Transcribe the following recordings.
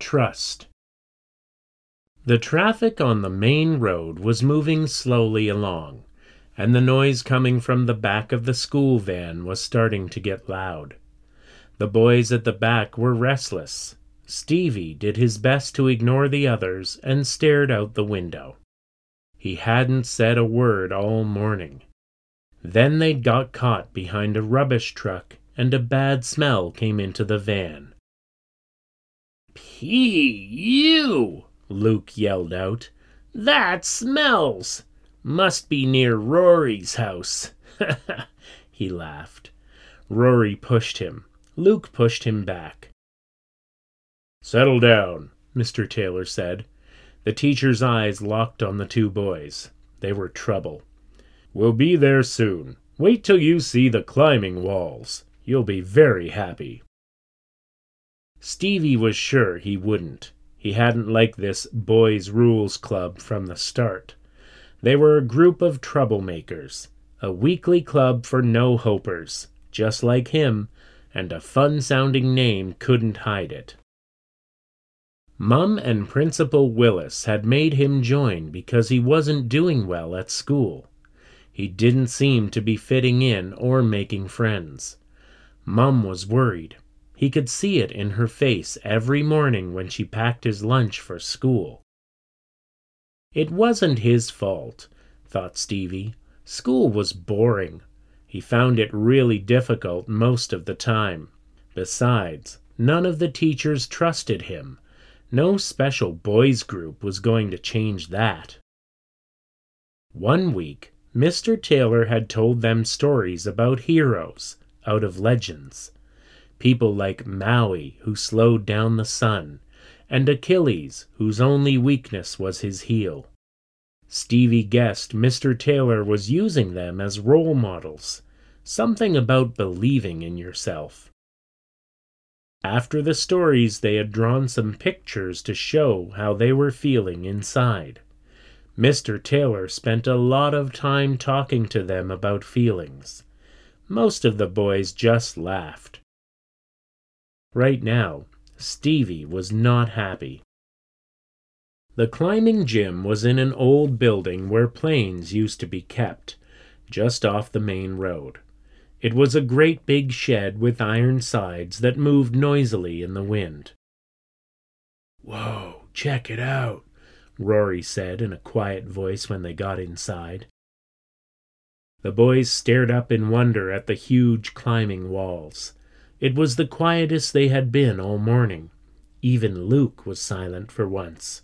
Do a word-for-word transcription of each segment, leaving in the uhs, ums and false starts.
Trust. The traffic on the main road was moving slowly along, and the noise coming from the back of the school van was starting to get loud. The boys at the back were restless. Stevie did his best to ignore the others and stared out the window. He hadn't said a word all morning. Then they'd got caught behind a rubbish truck, and a bad smell came into the van. "P you!" Luke yelled out. "That smells! Must be near Rory's house." He laughed. Rory pushed him. Luke pushed him back. "Settle down," Mister Taylor said. The teacher's eyes locked on the two boys. They were trouble. "We'll be there soon. Wait till you see the climbing walls. You'll be very happy." Stevie was sure he wouldn't. He hadn't liked this Boys' Rules Club from the start. They were a group of troublemakers, a weekly club for no-hopers, just like him, and a fun-sounding name couldn't hide it. Mum and Principal Willis had made him join because he wasn't doing well at school. He didn't seem to be fitting in or making friends. Mum was worried. He could see it in her face every morning when she packed his lunch for school. It wasn't his fault, thought Stevie. School was boring. He found it really difficult most of the time. Besides, none of the teachers trusted him. No special boys group was going to change that. One week, Mister Taylor had told them stories about heroes out of legends. People like Maui, who slowed down the sun, and Achilles, whose only weakness was his heel. Stevie guessed Mister Taylor was using them as role models, something about believing in yourself. After the stories, they had drawn some pictures to show how they were feeling inside. Mister Taylor spent a lot of time talking to them about feelings. Most of the boys just laughed. Right now, Stevie was not happy. The climbing gym was in an old building where planes used to be kept, just off the main road. It was a great big shed with iron sides that moved noisily in the wind. "Whoa, check it out," Rory said in a quiet voice when they got inside. The boys stared up in wonder at the huge climbing walls. It was the quietest they had been all morning. Even Luke was silent for once.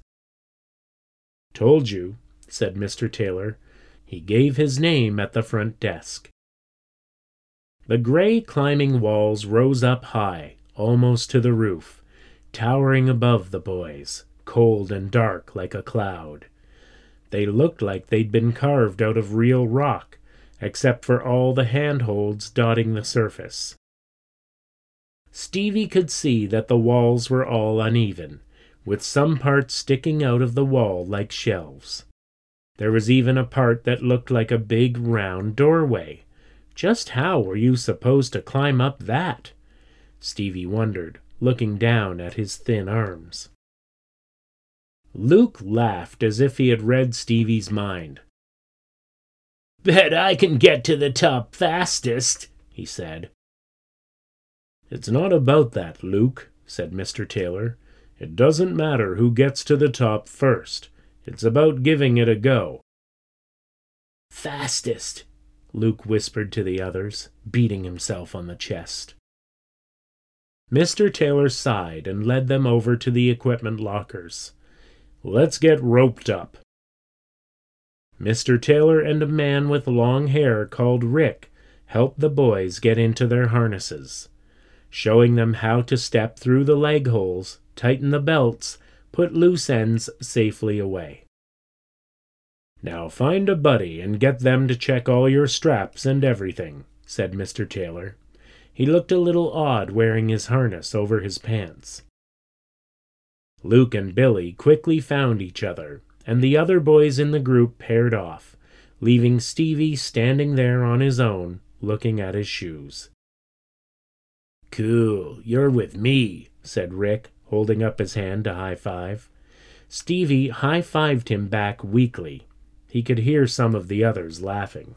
"Told you," said Mister Taylor. He gave his name at the front desk. The gray climbing walls rose up high, almost to the roof, towering above the boys, cold and dark like a cloud. They looked like they'd been carved out of real rock, except for all the handholds dotting the surface. Stevie could see that the walls were all uneven, with some parts sticking out of the wall like shelves. There was even a part that looked like a big round doorway. Just how were you supposed to climb up that? Stevie wondered, looking down at his thin arms. Luke laughed as if he had read Stevie's mind. "Bet I can get to the top fastest," he said. "It's not about that, Luke," said Mister Taylor. "It doesn't matter who gets to the top first. It's about giving it a go." "Fastest," Luke whispered to the others, beating himself on the chest. Mister Taylor sighed and led them over to the equipment lockers. "Let's get roped up." Mister Taylor and a man with long hair called Rick helped the boys get into their harnesses, showing them how to step through the leg holes, tighten the belts, put loose ends safely away. "Now find a buddy and get them to check all your straps and everything," said Mister Taylor. He looked a little odd wearing his harness over his pants. Luke and Billy quickly found each other, and the other boys in the group paired off, leaving Stevie standing there on his own, looking at his shoes. "Cool, you're with me," said Rick, holding up his hand to high-five. Stevie high-fived him back weakly. He could hear some of the others laughing.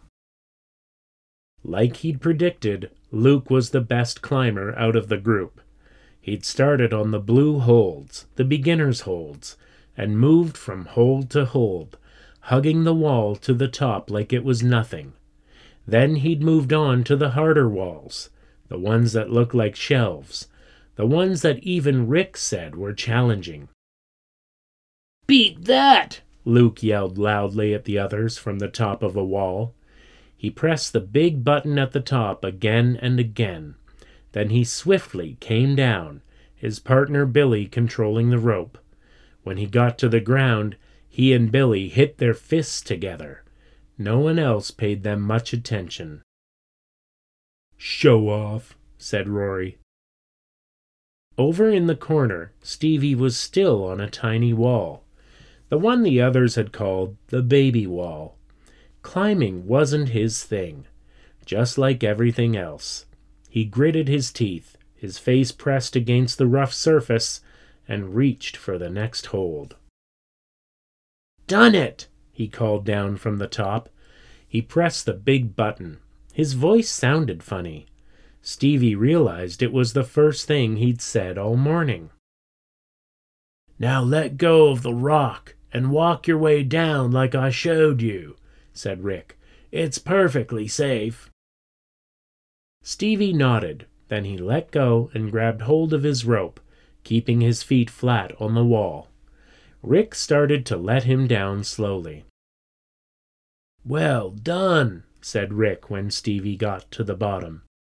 Like he'd predicted, Luke was the best climber out of the group. He'd started on the blue holds, the beginner's holds, and moved from hold to hold, hugging the wall to the top like it was nothing. Then he'd moved on to the harder walls, the ones that looked like shelves, the ones that even Rick said were challenging. "Beat that!" Luke yelled loudly at the others from the top of a wall. He pressed the big button at the top again and again. Then he swiftly came down, his partner Billy controlling the rope. When he got to the ground, he and Billy hit their fists together. No one else paid them much attention. "Show off," said Rory. Over in the corner, Stevie was still on a tiny wall, the one the others had called the baby wall. Climbing wasn't his thing, just like everything else. He gritted his teeth, his face pressed against the rough surface, and reached for the next hold. "Done it!" he called down from the top. He pressed the big button. His voice sounded funny. Stevie realized it was the first thing he'd said all morning. "Now let go of the rock and walk your way down like I showed you," said Rick. "It's perfectly safe." Stevie nodded. Then he let go and grabbed hold of his rope, keeping his feet flat on the wall. Rick started to let him down slowly. "Well done," said Rick when Stevie got to the bottom.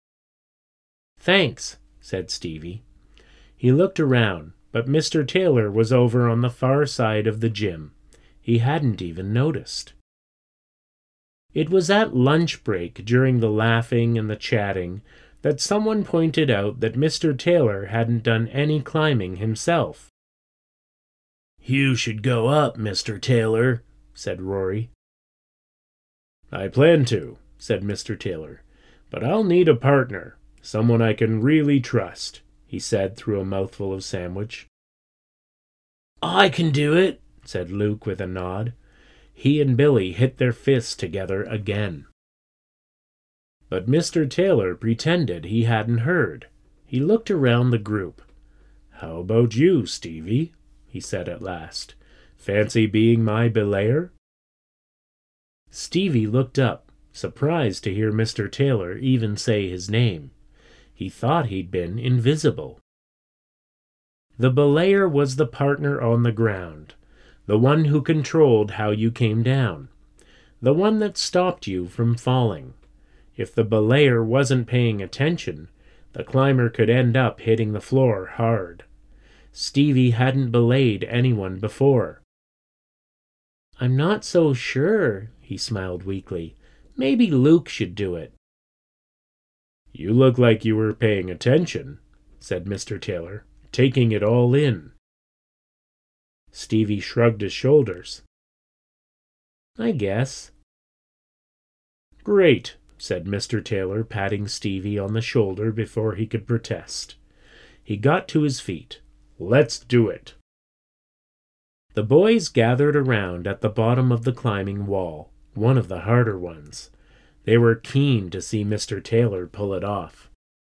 "Thanks," said Stevie. He looked around, but Mister Taylor was over on the far side of the gym. He hadn't even noticed. It was at lunch break, during the laughing and the chatting, that someone pointed out that Mister Taylor hadn't done any climbing himself. "You should go up, Mister Taylor," said Rory. "I plan to," said Mister Taylor, "but I'll need a partner, someone I can really trust," he said through a mouthful of sandwich. "I can do it," said Luke with a nod. He and Billy hit their fists together again. But Mister Taylor pretended he hadn't heard. He looked around the group. "How about you, Stevie?" he said at last. "Fancy being my belayer?" Stevie looked up, surprised to hear Mister Taylor even say his name. He thought he'd been invisible. The belayer was the partner on the ground, the one who controlled how you came down, the one that stopped you from falling. If the belayer wasn't paying attention, the climber could end up hitting the floor hard. Stevie hadn't belayed anyone before. "I'm not so sure," he smiled weakly. "Maybe Luke should do it." "You look like you were paying attention," said Mister Taylor, "taking it all in." Stevie shrugged his shoulders. "I guess." "Great," said Mister Taylor, patting Stevie on the shoulder before he could protest. He got to his feet. "Let's do it." The boys gathered around at the bottom of the climbing wall, one of the harder ones. They were keen to see Mister Taylor pull it off.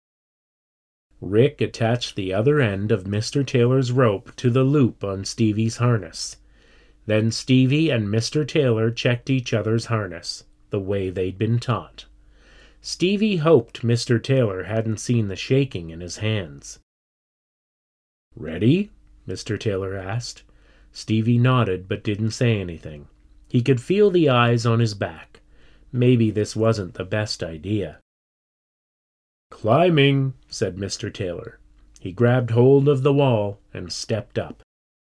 Rick attached the other end of Mister Taylor's rope to the loop on Stevie's harness. Then Stevie and Mister Taylor checked each other's harness, the way they'd been taught. Stevie hoped Mister Taylor hadn't seen the shaking in his hands. "Ready?" Mister Taylor asked. Stevie nodded but didn't say anything. He could feel the eyes on his back. Maybe this wasn't the best idea. "Climbing," said Mister Taylor. He grabbed hold of the wall and stepped up.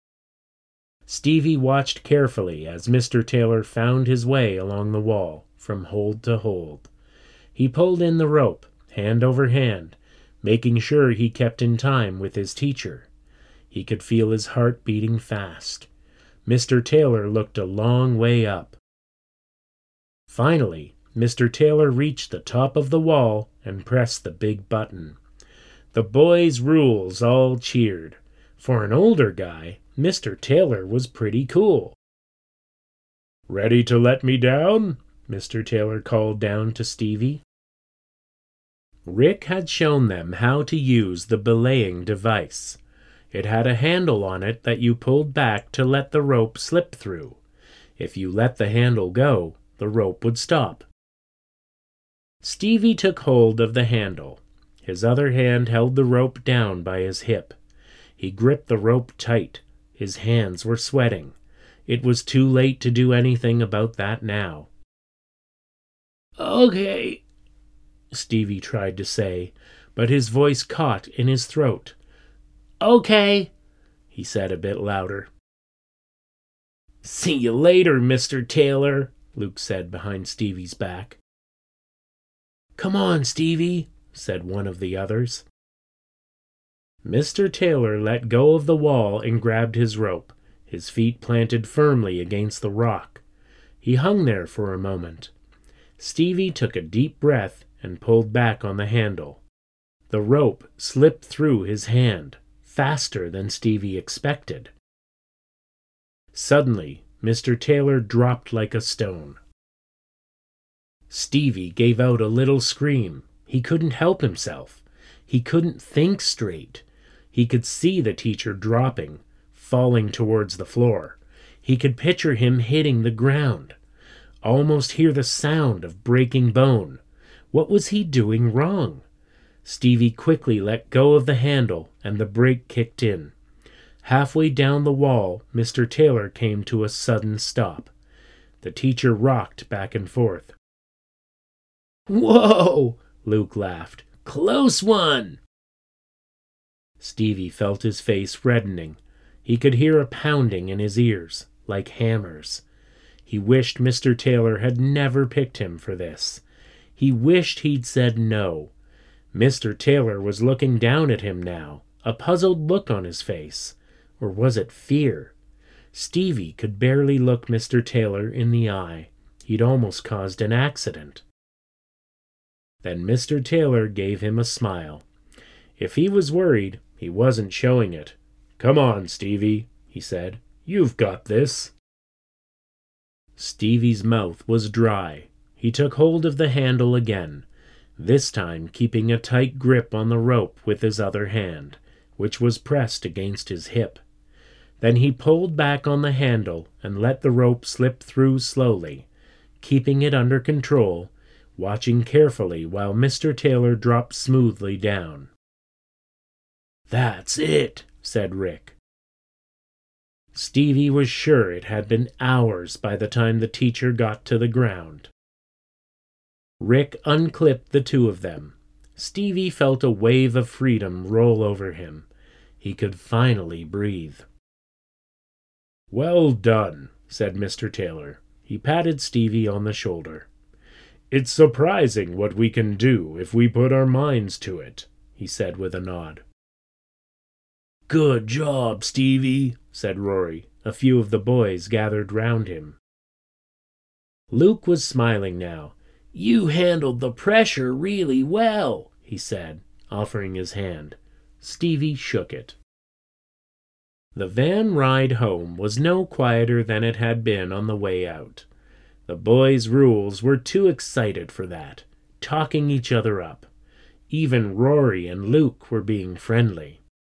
Stevie watched carefully as Mister Taylor found his way along the wall, from hold to hold. He pulled in the rope, hand over hand, making sure he kept in time with his teacher. He could feel his heart beating fast. Mister Taylor looked a long way up. Finally, Mister Taylor reached the top of the wall and pressed the big button. The boys' rules all cheered. For an older guy, Mister Taylor was pretty cool. "Ready to let me down?" Mister Taylor called down to Stevie. Rick had shown them how to use the belaying device. It had a handle on it that you pulled back to let the rope slip through. If you let the handle go, the rope would stop. Stevie took hold of the handle. His other hand held the rope down by his hip. He gripped the rope tight. His hands were sweating. It was too late to do anything about that now. "Okay," Stevie tried to say, but his voice caught in his throat. "Okay," he said a bit louder. "See you later, Mister Taylor," Luke said behind Stevie's back. "Come on, Stevie," said one of the others. Mister Taylor let go of the wall and grabbed his rope, his feet planted firmly against the rock. He hung there for a moment. Stevie took a deep breath and pulled back on the handle. The rope slipped through his hand, faster than Stevie expected. Suddenly, Mister Taylor dropped like a stone. Stevie gave out a little scream. He couldn't help himself. He couldn't think straight. He could see the teacher dropping, falling towards the floor. He could picture him hitting the ground. Almost hear the sound of breaking bone. What was he doing wrong? Stevie quickly let go of the handle, and the brake kicked in. Halfway down the wall, Mister Taylor came to a sudden stop. The teacher rocked back and forth. "Whoa!" Luke laughed. "Close one!" Stevie felt his face reddening. He could hear a pounding in his ears, like hammers. He wished Mister Taylor had never picked him for this. He wished he'd said no. Mister Taylor was looking down at him now, a puzzled look on his face. Or was it fear? Stevie could barely look Mister Taylor in the eye. He'd almost caused an accident. Then Mister Taylor gave him a smile. If he was worried, he wasn't showing it. "Come on, Stevie," he said. "You've got this." Stevie's mouth was dry. He took hold of the handle again, this time keeping a tight grip on the rope with his other hand, which was pressed against his hip. Then he pulled back on the handle and let the rope slip through slowly, keeping it under control, watching carefully while Mister Taylor dropped smoothly down. "That's it," said Rick. Stevie was sure it had been hours by the time the teacher got to the ground. Rick unclipped the two of them. Stevie felt a wave of freedom roll over him. He could finally breathe. "Well done," said Mister Taylor. He patted Stevie on the shoulder. "It's surprising what we can do if we put our minds to it," he said with a nod. "Good job, Stevie," said Rory. A few of the boys gathered round him. Luke was smiling now. "You handled the pressure really well," he said, offering his hand. Stevie shook it. The van ride home was no quieter than it had been on the way out. The boys' rules were too excited for that, talking each other up. Even Rory and Luke were being friendly.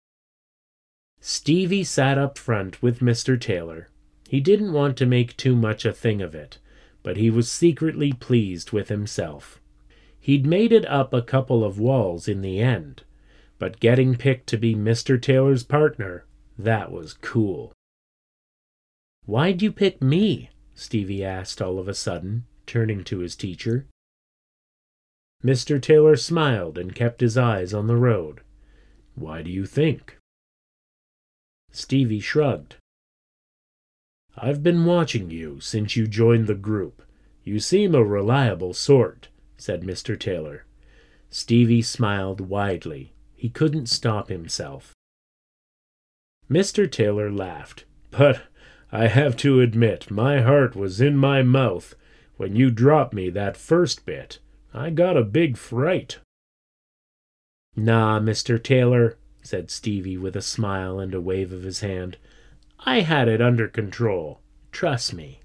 Stevie sat up front with Mister Taylor. He didn't want to make too much a thing of it, but he was secretly pleased with himself. He'd made it up a couple of walls in the end, but getting picked to be Mister Taylor's partner, that was cool. "Why'd you pick me?" Stevie asked all of a sudden, turning to his teacher. Mister Taylor smiled and kept his eyes on the road. "Why do you think?" Stevie shrugged. "I've been watching you since you joined the group. You seem a reliable sort," said Mister Taylor. Stevie smiled widely. He couldn't stop himself. Mister Taylor laughed. "But I have to admit, my heart was in my mouth when you dropped me that first bit. I got a big fright." "Nah, Mister Taylor," said Stevie with a smile and a wave of his hand. "I had it under control. Trust me."